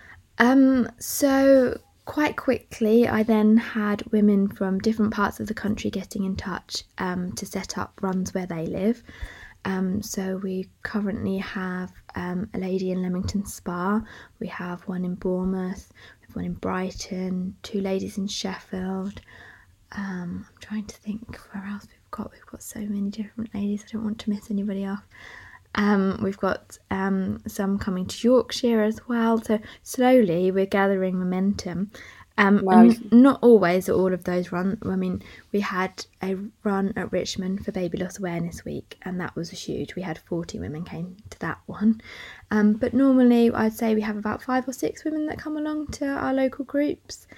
So quite quickly, I then had women from different parts of the country getting in touch to set up runs where they live. So we currently have a lady in Leamington Spa, we have one in Bournemouth, we have one in Brighton, 2 ladies in Sheffield. I'm trying to think where else we've got. We've got so many different ladies, I don't want to miss anybody off. We've got some coming to Yorkshire as well. So slowly we're gathering momentum. And not always at all of those runs. I mean, we had a run at Richmond for Baby Loss Awareness Week, and that was huge. We had 40 women came to that one. But normally I'd say we have about 5 or 6 women that come along to our local groups.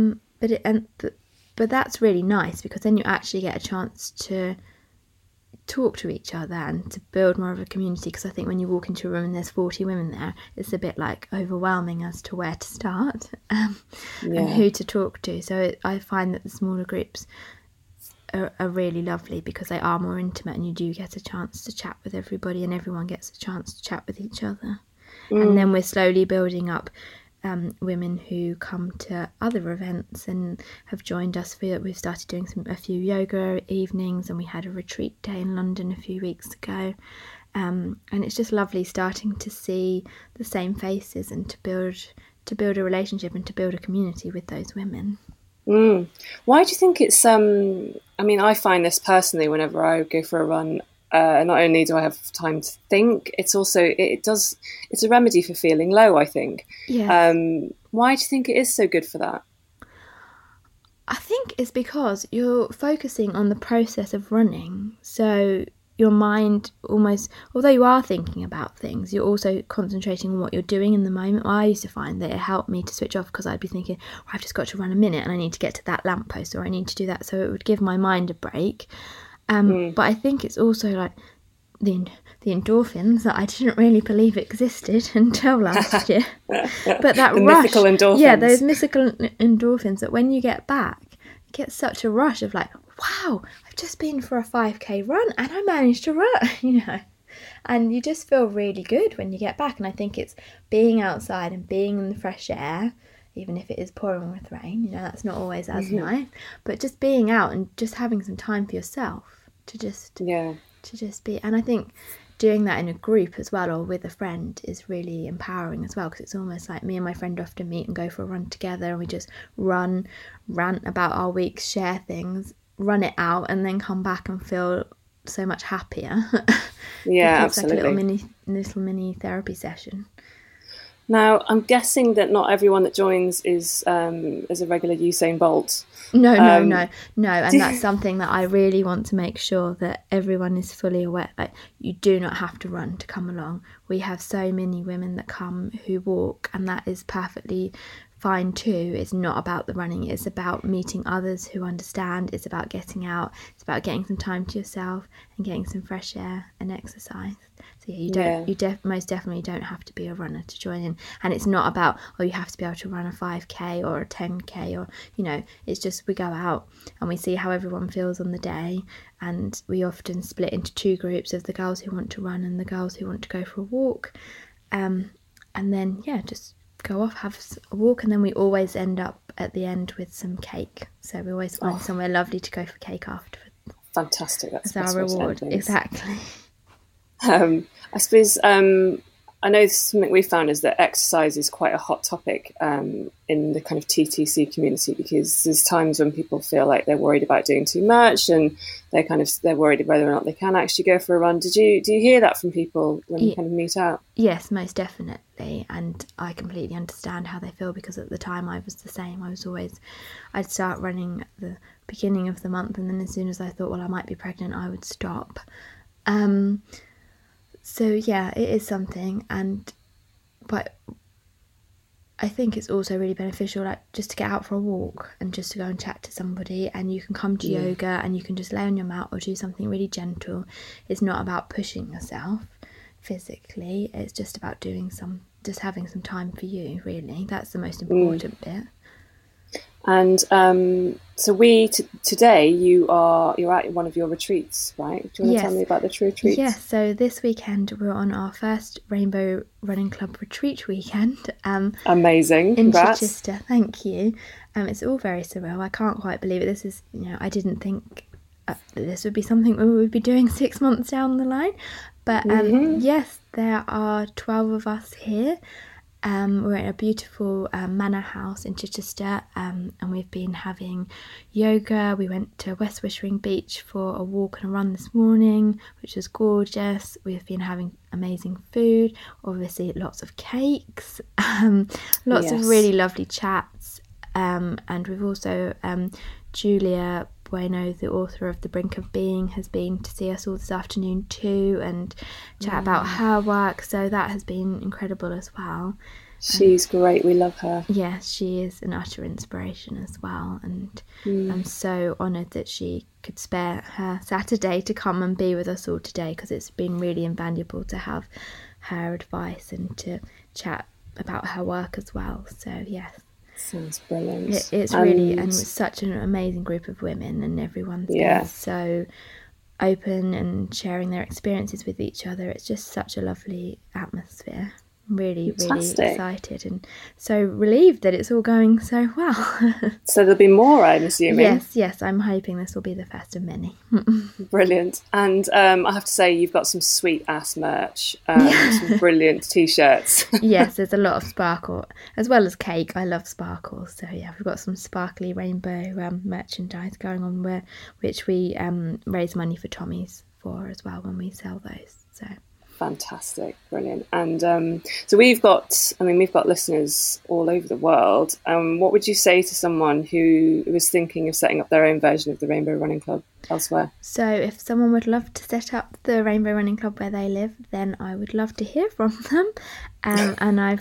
But that's really nice, because then you actually get a chance to talk to each other and to build more of a community, because I think when you walk into a room and there's 40 women there, it's a bit like overwhelming as to where to start and who to talk to. So I find that the smaller groups are really lovely because they are more intimate, and you do get a chance to chat with everybody, and everyone gets a chance to chat with each other. And then we're slowly building up women who come to other events and have joined us. We've started doing a few yoga evenings, and we had a retreat day in London a few weeks ago, and it's just lovely starting to see the same faces and to build a relationship and to build a community with those women. Why do you think it's I mean, I find this personally whenever I go for a run, not only do I have time to think, it's also it's a remedy for feeling low, I think. Yeah. Why do you think it is so good for that? I think it's because you're focusing on the process of running, so your mind almost, although you are thinking about things, you're also concentrating on what you're doing in the moment. I used to find that it helped me to switch off, because I'd be thinking, I've just got to run a minute and I need to get to that lamppost, or I need to do that, so it would give my mind a break. But I think it's also like the endorphins that I didn't really believe existed until last year. But that the rush, mythical endorphins. yeah, those mythical endorphins, that when you get back, you get such a rush of like, wow, I've just been for a 5k run and I managed to run, and you just feel really good when you get back. And I think it's being outside and being in the fresh air, even if it is pouring with rain, that's not always as nice, but just being out and just having some time for yourself to just be. And I think doing that in a group as well, or with a friend, is really empowering as well, because it's almost like me and my friend often meet and go for a run together, and we just rant about our weeks, share things, run it out, and then come back and feel so much happier. Yeah, it's absolutely. like a little mini therapy session. Now, I'm guessing that not everyone that joins is a regular Usain Bolt. No, and that's something that I really want to make sure that everyone is fully aware. Like, you do not have to run to come along. We have so many women that come who walk, and that is perfectly fine too. It's not about the running, it's about meeting others who understand. It's about getting out, it's about getting some time to yourself and getting some fresh air and exercise. So you most definitely don't have to be a runner to join in. And it's not about, you have to be able to run a 5k or a 10k, or it's just, we go out and we see how everyone feels on the day, and we often split into two groups of the girls who want to run and the girls who want to go for a walk, and then just go off, have a walk, and then we always end up at the end with some cake. So we always find somewhere lovely to go for cake after. Fantastic. That's our reward. Exactly. I suppose I know something we found is that exercise is quite a hot topic in the kind of TTC community, because there's times when people feel like they're worried about doing too much, and they're worried whether or not they can actually go for a run. Do you hear that from people when you kind of meet out? Yes, most definitely, and I completely understand how they feel, because at the time I was the same. I'd start running at the beginning of the month, and then as soon as I thought, well, I might be pregnant, I would stop. So yeah, it is something, but I think it's also really beneficial, like just to get out for a walk and just to go and chat to somebody, and you can come to yoga and you can just lay on your mat or do something really gentle. It's not about pushing yourself physically, it's just about just having some time for you, really. That's the most important bit. And so today you're at one of your retreats, right? Do you want to tell me about the retreats? Yes, so this weekend we're on our first Rainbow Running Club retreat weekend. Amazing. Congrats. In Chichester. Thank you. It's all very surreal. I can't quite believe it. This is, I didn't think that this would be something we would be doing 6 months down the line. But yes, there are 12 of us here. We're in a beautiful manor house in Chichester, and we've been having yoga. We went to West Wischering Beach for a walk and a run this morning, which was gorgeous. We've been having amazing food, obviously lots of cakes, lots of really lovely chats, and we've also Julia Bueno, the author of The Brink of Being, has been to see us all this afternoon too, and chat about her work, so that has been incredible as well. She's great. We love her. Yes, she is an utter inspiration as well. And I'm so honoured that she could spare her Saturday to come and be with us all today, because it's been really invaluable to have her advice and to chat about her work as well. So, yes. Sounds brilliant. It's really, and it's such an amazing group of women, and everyone's been so open and sharing their experiences with each other. It's just such a lovely atmosphere. Really, Fantastic. really excited and so relieved that it's all going so well. So there'll be more, I'm assuming. Yes, I'm hoping this will be the first of many. Brilliant. And I have to say, you've got some sweet ass merch, some brilliant t-shirts. Yes, there's a lot of sparkle as well as cake. I love sparkles, so yeah, we've got some sparkly rainbow merchandise going on, which we raise money for Tommy's for as well when we sell those. So. Fantastic, brilliant. And so we've got listeners all over the world. What would you say to someone who was thinking of setting up their own version of the Rainbow Running Club elsewhere? So if someone would love to set up the Rainbow Running Club where they live, then I would love to hear from them. And I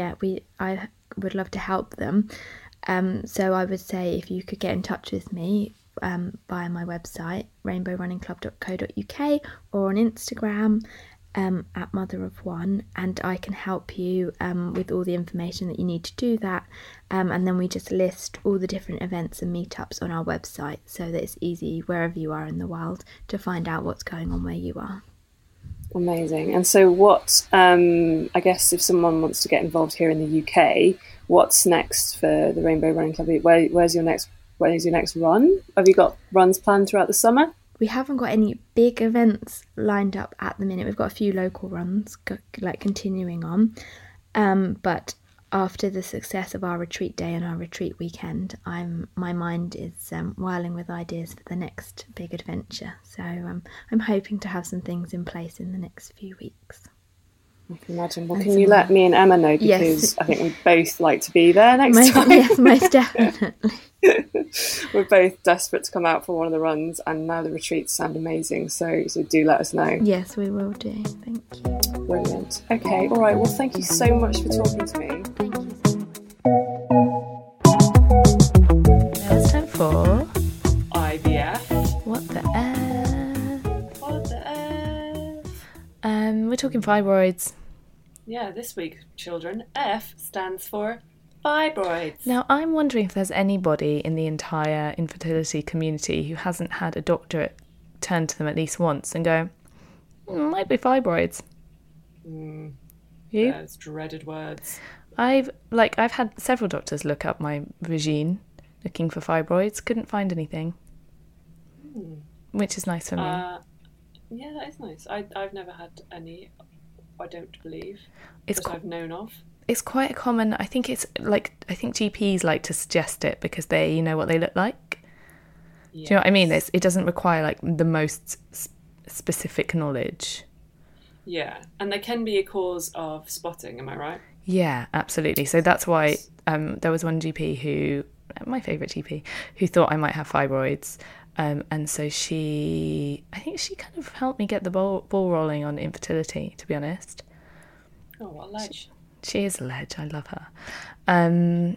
would love to help them. So I would say if you could get in touch with me via my website, rainbowrunningclub.co.uk, or on Instagram, at Mother of One, and I can help you with all the information that you need to do that, and then we just list all the different events and meetups on our website so that it's easy wherever you are in the world to find out what's going on where you are. Amazing. And so what, I guess if someone wants to get involved here in the UK, what's next for the Rainbow Running Club? Where's your next run? Have you got runs planned throughout the summer? We haven't got any big events lined up at the minute. We've got a few local runs continuing on. But after the success of our retreat day and our retreat weekend, my mind is whirling with ideas for the next big adventure. So I'm hoping to have some things in place in the next few weeks. I can imagine. Well, can you let me and Emma know, because I think we'd both like to be there next time. Yes, most definitely. We're both desperate to come out for one of the runs, and now the retreats sound amazing, so do let us know. Yes, we will do. Thank you. Brilliant. Okay, all right. Well, thank you so much for talking to me. Thank you so much. Now it's time for IVF. What the F? What the F? We're talking fibroids. Yeah, this week, children, F stands for fibroids. Now, I'm wondering if there's anybody in the entire infertility community who hasn't had a doctor turn to them at least once and go, might be fibroids. You? Those dreaded words. I've had several doctors look up my vagine looking for fibroids, couldn't find anything, which is nice for me. Yeah, that is nice. I've never had any, I don't believe, that I've known of. It's quite a common, I think GPs like to suggest it because they know what they look like. Yes. Do you know what I mean? It doesn't require the most specific knowledge. Yeah, and they can be a cause of spotting, am I right? Yeah, absolutely. So that's why there was one GP my favourite GP, who thought I might have fibroids. And so I think she kind of helped me get the ball rolling on infertility, to be honest. Oh, what a ledge. She is a ledge. I love her.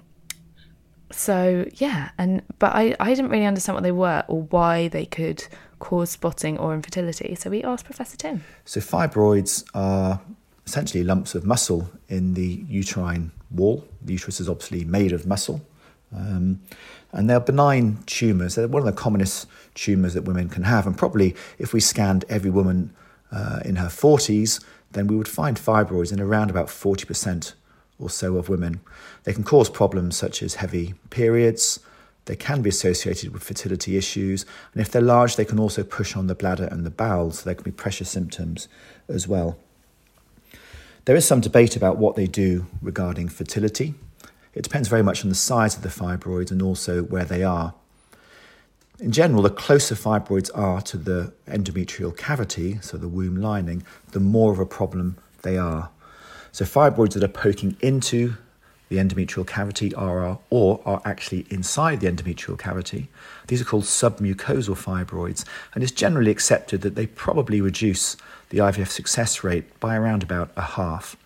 So, yeah. But I didn't really understand what they were or why they could cause spotting or infertility. So we asked Professor Tim. So fibroids are essentially lumps of muscle in the uterine wall. The uterus is obviously made of muscle. And they're benign tumours. They're one of the commonest tumours that women can have. And probably if we scanned every woman in her 40s, then we would find fibroids in around about 40% or so of women. They can cause problems such as heavy periods. They can be associated with fertility issues. And if they're large, they can also push on the bladder and the bowel. So there can be pressure symptoms as well. There is some debate about what they do regarding fertility. It depends very much on the size of the fibroids and also where they are. In general, the closer fibroids are to the endometrial cavity, so the womb lining, the more of a problem they are. So fibroids that are poking into the endometrial cavity or are actually inside the endometrial cavity, these are called submucosal fibroids, and it's generally accepted that they probably reduce the IVF success rate by around about a half.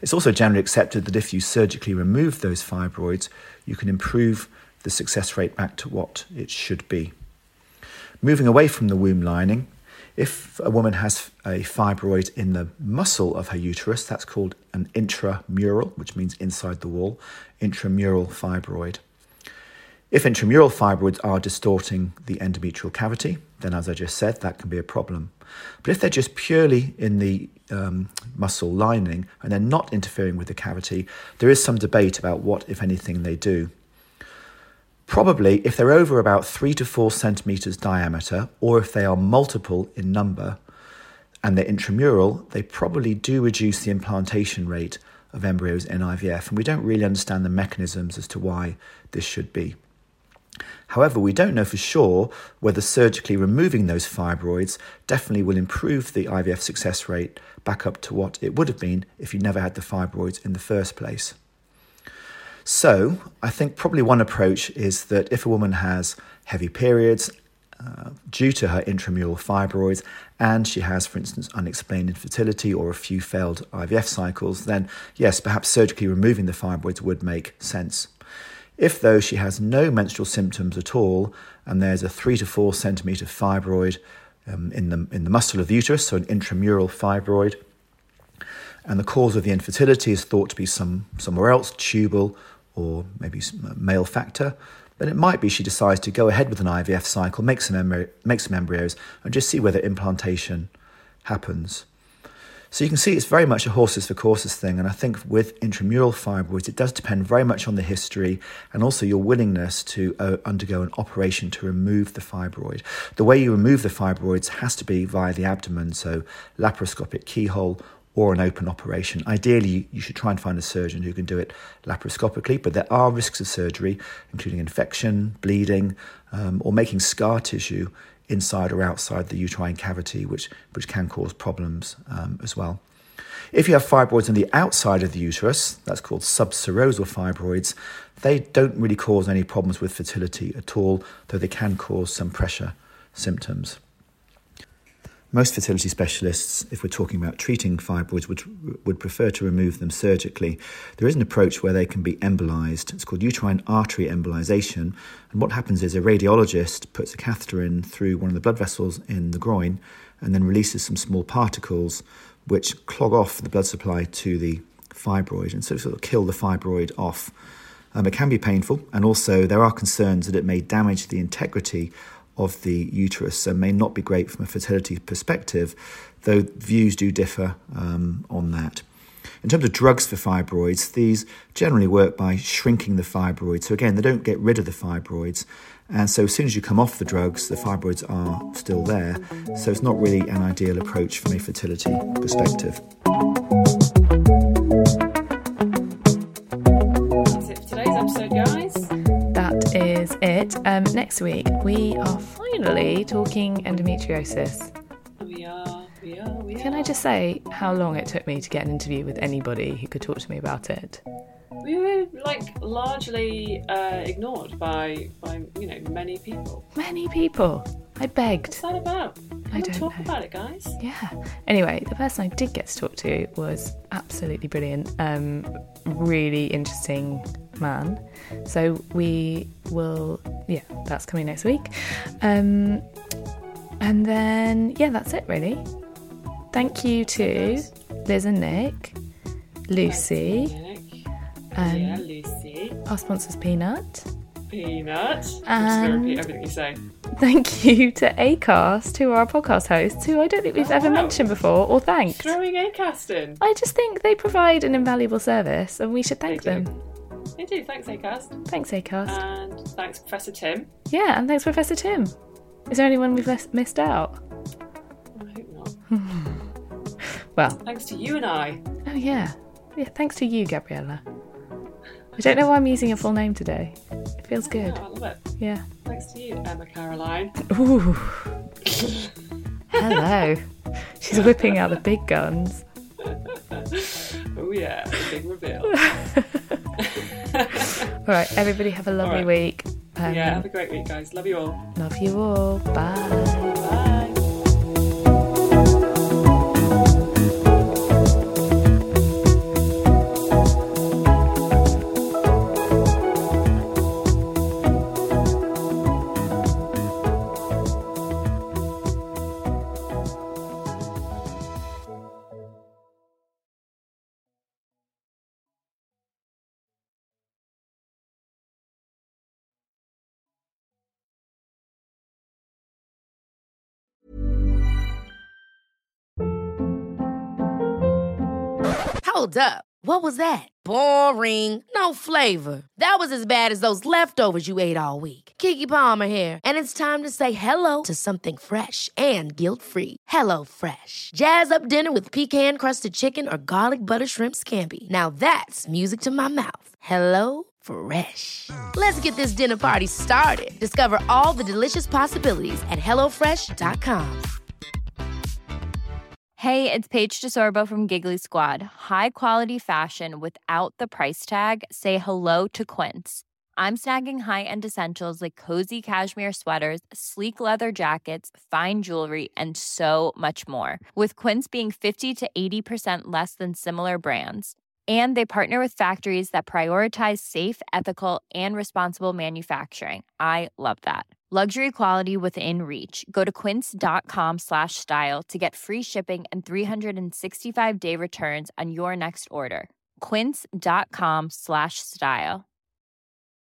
It's also generally accepted that if you surgically remove those fibroids, you can improve the success rate back to what it should be. Moving away from the womb lining, if a woman has a fibroid in the muscle of her uterus, that's called an intramural, which means inside the wall, intramural fibroid. If intramural fibroids are distorting the endometrial cavity, then as I just said, that can be a problem. But if they're just purely in the muscle lining and they're not interfering with the cavity, there is some debate about what, if anything, they do. Probably, if they're over about 3 to 4 centimetres diameter, or if they are multiple in number and they're intramural, they probably do reduce the implantation rate of embryos in IVF, and we don't really understand the mechanisms as to why this should be. However, we don't know for sure whether surgically removing those fibroids definitely will improve the IVF success rate back up to what it would have been if you never had the fibroids in the first place. So, I think probably one approach is that if a woman has heavy periods due to her intramural fibroids and she has, for instance, unexplained infertility or a few failed IVF cycles, then yes, perhaps surgically removing the fibroids would make sense. If, though, she has no menstrual symptoms at all and there's a 3 to 4 centimetre fibroid in the muscle of the uterus, so an intramural fibroid, and the cause of the infertility is thought to be somewhere else, tubal or maybe male factor, then it might be she decides to go ahead with an IVF cycle, make some embryos, and just see whether implantation happens. So you can see it's very much a horses for courses thing, and I think with intramural fibroids, it does depend very much on the history and also your willingness to undergo an operation to remove the fibroid. The way you remove the fibroids has to be via the abdomen, so laparoscopic keyhole or an open operation. Ideally, you should try and find a surgeon who can do it laparoscopically, but there are risks of surgery, including infection, bleeding, or making scar tissue inside or outside the uterine cavity, which can cause problems as well. If you have fibroids on the outside of the uterus, that's called subserosal fibroids, they don't really cause any problems with fertility at all, though they can cause some pressure symptoms. Most fertility specialists, if we're talking about treating fibroids, would prefer to remove them surgically. There is an approach where they can be embolized. It's called uterine artery embolization. And what happens is a radiologist puts a catheter in through one of the blood vessels in the groin and then releases some small particles which clog off the blood supply to the fibroid and sort of kill the fibroid off. It can be painful, and also there are concerns that it may damage the integrity of the uterus and may not be great from a fertility perspective, though views do differ on that. In terms of drugs for fibroids, these generally work by shrinking the fibroid. So again, they don't get rid of the fibroids. And so as soon as you come off the drugs, the fibroids are still there. So it's not really an ideal approach from a fertility perspective. That's it for today's episode, guys. That is it. Next week, we are finally talking endometriosis. We are. Can I just say how long it took me to get an interview with anybody who could talk to me about it? We were largely ignored by many people. Many people. I begged. What's that about? I don't talk know. about it, guys. Yeah. Anyway, the person I did get to talk to was absolutely brilliant. Really interesting man. So we will, that's coming next week. And then, that's it really. Thank you to Liz and Nick, Lucy. Lucy. Our sponsor's Peanut. I'm just going to repeat everything you say. Thank you to Acast, who are our podcast hosts, who I don't think we've ever mentioned before or thanked. Throwing Acast in. I just think they provide an invaluable service and we should thank them. They do. Thanks, Acast. Thanks, Acast. And thanks, Professor Tim. Yeah, and thanks, Professor Tim. Is there anyone we've missed out? I hope not. Well. Thanks to you and I. Oh, yeah. Yeah, thanks to you, Gabriella. I don't know why I'm using your full name today. It feels good. I love it. Yeah. Thanks to you, Emma Caroline. Ooh. Hello. She's whipping out the big guns. Oh yeah, big reveal. All right, everybody have a lovely week. Have a great week, guys. Love you all. Love you all. Bye. Bye. Hold up. What was that? Boring. No flavor. That was as bad as those leftovers you ate all week. Keke Palmer here, and it's time to say hello to something fresh and guilt-free. Hello Fresh. Jazz up dinner with pecan-crusted chicken or garlic butter shrimp scampi. Now that's music to my mouth. Hello Fresh. Let's get this dinner party started. Discover all the delicious possibilities at hellofresh.com. Hey, it's Paige DeSorbo from Giggly Squad. High quality fashion without the price tag. Say hello to Quince. I'm snagging high-end essentials like cozy cashmere sweaters, sleek leather jackets, fine jewelry, and so much more. With Quince being 50 to 80% less than similar brands. And they partner with factories that prioritize safe, ethical, and responsible manufacturing. I love that. Luxury quality within reach. Go to quince.com/style to get free shipping and 365-day returns on your next order. Quince.com/style.